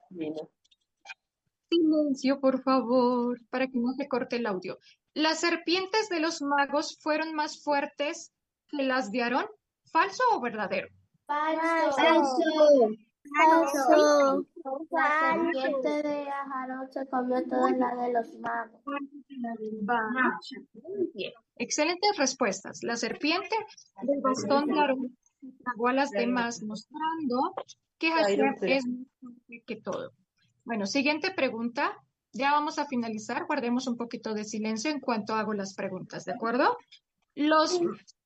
Silencio, por favor, para que no se corte el audio. ¿Las serpientes de los magos fueron más fuertes que las de Aarón? ¿Falso o verdadero? Falso. Falso. La serpiente de Aarón se comió toda la de los magos. Muy bien. Excelentes respuestas. La serpiente del bastón de Aarón tragó a las demás, mostrando que Hashem es más fuerte que todo. Bueno, siguiente pregunta. Ya vamos a finalizar. Guardemos un poquito de silencio en cuanto hago las preguntas, ¿de acuerdo? Los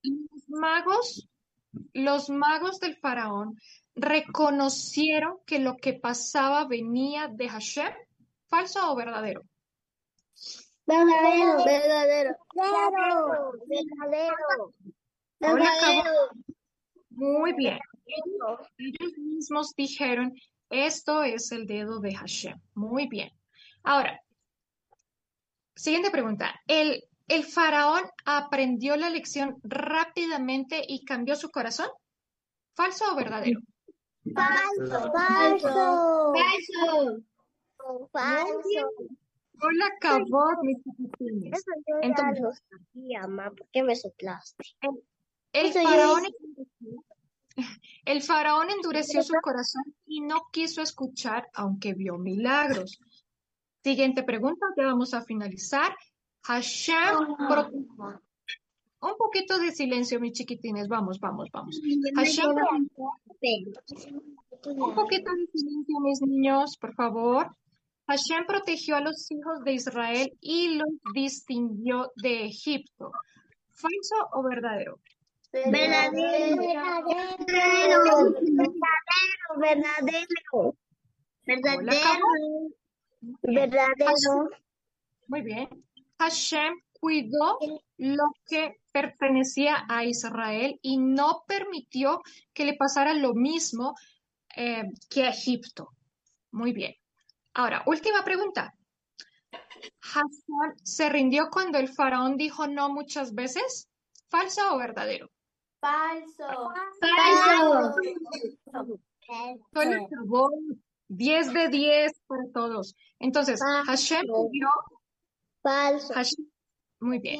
magos del faraón reconocieron que lo que pasaba venía de Hashem. ¿Falso o verdadero? Verdadero. Verdadero. Verdadero. Hola, Cabo. Verdadero. Muy bien. Ellos mismos dijeron, esto es el dedo de Hashem. Muy bien. Ahora, siguiente pregunta. ¿El faraón aprendió la lección rápidamente y cambió su corazón? ¿Falso o verdadero? Falso. Falso. Falso. Hola, Cabot, mis chiquitines. Eso yo ya Entonces, lo sabía, mamá. ¿Por qué me soplaste? el Eso yo faraón, el faraón endureció su corazón y no quiso escuchar, aunque vio milagros. Siguiente pregunta, ya vamos a finalizar. Hashem protegió. Un poquito de silencio, mis chiquitines. Vamos. Hashem un poquito de silencio, mis niños, por favor. Hashem protegió a los hijos de Israel y los distinguió de Egipto. ¿Falso o verdadero? Verdadero. Hola, Cabo. Verdadero. Muy bien. Hashem cuidó lo que pertenecía a Israel y no permitió que le pasara lo mismo que a Egipto. Muy bien. Ahora, última pregunta. ¿Hashem se rindió cuando el faraón dijo no muchas veces? ¿Falso o verdadero? Falso. Solo acabó 10 de 10 para todos. Entonces, Hashem dio Falso. muy bien.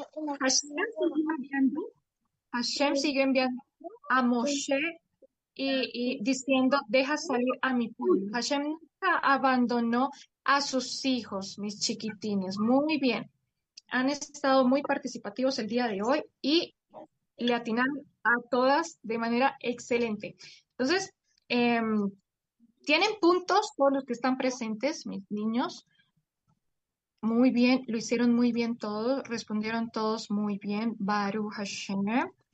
Hashem siguió enviando a Moshe y diciendo, deja salir a mi pueblo. Hashem nunca abandonó a sus hijos, mis chiquitines. Muy bien. Han estado muy participativos el día de hoy y le atinaron a todas de manera excelente. Entonces, tienen puntos todos los que están presentes, mis niños. Muy bien, lo hicieron muy bien todos, respondieron todos muy bien. Baruch Hashem.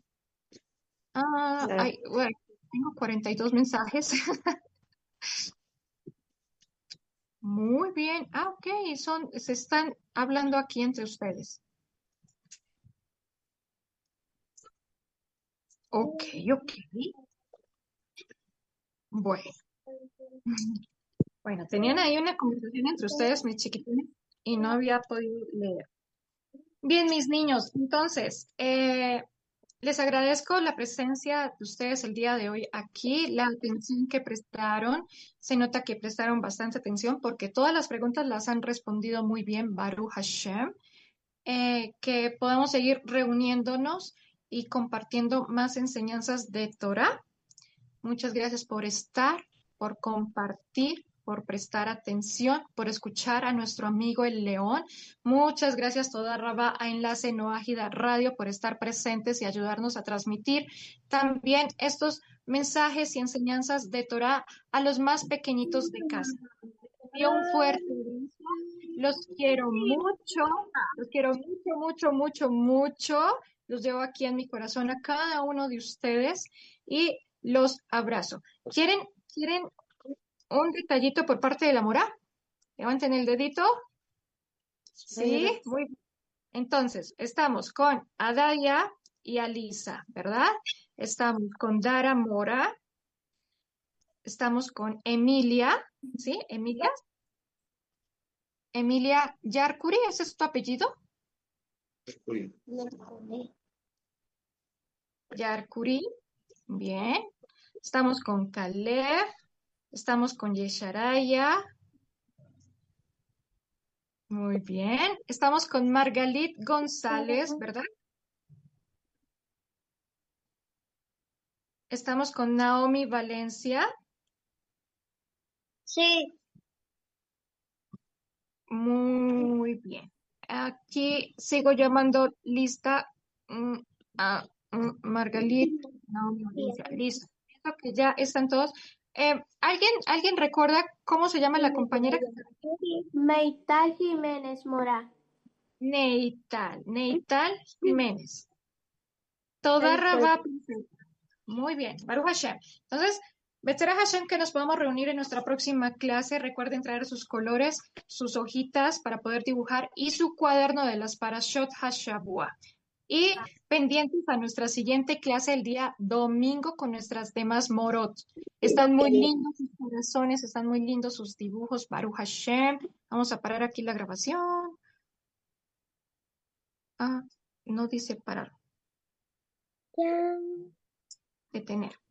Bueno, tengo 42 mensajes. Muy bien. Ok, se están hablando aquí entre ustedes. Ok. Bueno, tenían ahí una conversación entre ustedes, mis chiquitines, y no había podido leer. Bien, mis niños, entonces, les agradezco la presencia de ustedes el día de hoy aquí, la atención que prestaron. Se nota que prestaron bastante atención porque todas las preguntas las han respondido muy bien, Baruch Hashem. Que podamos seguir reuniéndonos y compartiendo más enseñanzas de Torah. Muchas gracias por estar, por compartir, por prestar atención, por escuchar a nuestro amigo el León. Muchas gracias toda Rabá a Enlace Noágida Radio por estar presentes y ayudarnos a transmitir también estos mensajes y enseñanzas de Torah a los más pequeñitos de casa. Y un fuerte abrazo. Los quiero mucho. Los llevo aquí en mi corazón a cada uno de ustedes y los abrazo. ¿Quieren un detallito por parte de la Mora? Levanten el dedito. Sí, muy bien. Entonces, estamos con Adaya y Alisa, ¿verdad? Estamos con Dara Mora. Estamos con Emilia, ¿sí? Emilia. Emilia Yarkuri, ¿ese es tu apellido? Yarkuri, bien. Estamos con Caleb. Estamos con Yesharaya. Muy bien. Estamos con Margalit González, ¿verdad? Estamos con Naomi Valencia. Sí, Muy bien. Aquí sigo llamando lista a Margalit, Naomi Valencia. Listo. Pienso que ya están todos. ¿Alguien recuerda cómo se llama la compañera? Meital Jiménez Mora. Neital Jiménez. Toda Rabá. Muy bien, Baruch Hashem. Entonces, Betzerah Hashem, que nos podamos reunir en nuestra próxima clase. Recuerden traer sus colores, sus hojitas para poder dibujar y su cuaderno de las Parashot Hashavua. Y pendientes a nuestra siguiente clase el día domingo con nuestras temas Morot. Están muy lindos sus corazones, están muy lindos sus dibujos, Baruch Hashem. Vamos a parar aquí la grabación. Ah, no dice parar, ya. detener.